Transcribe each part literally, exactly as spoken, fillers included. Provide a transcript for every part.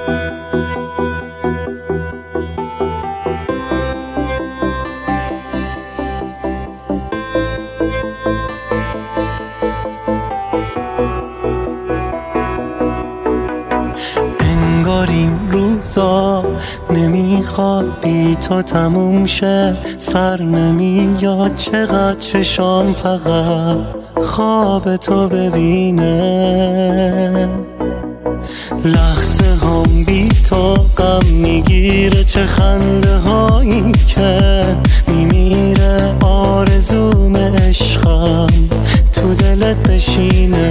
انگار این روزا نمیخواد بی تو تموم شه، سر نمیاد چقدر چشام فقط خواب تو ببینه. لحظه هم بی تو غم میگیره، چه خنده هایی که میمیره. آرزوم عشقم تو دلت بشینه.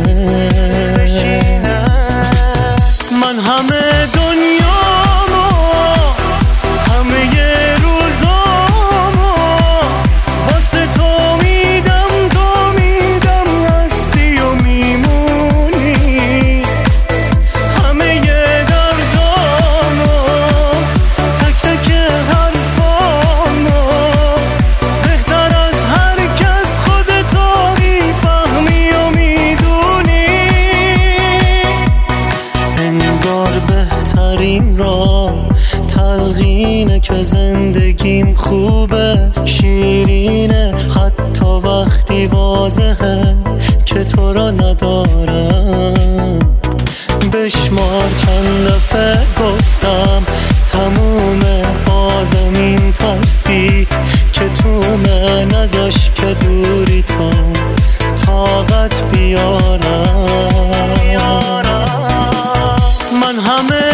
من همه دنیامو، همه روزامو واسه تو میدم، تو میدم هستی و میمونی. همه دردامو، تک تک حرفامو، بهتر از هر کس خودتو میفهمی و میدونی. انگار بهترین را تلقینه که زندگیم خوبه، شیرینه حتی وقتی واضحه که تو را ندارم. بشمار چند دفعه گفتم تمومه، بازم این ترسی که تومه نذاش که دوری تو طاقت بیارم. من همه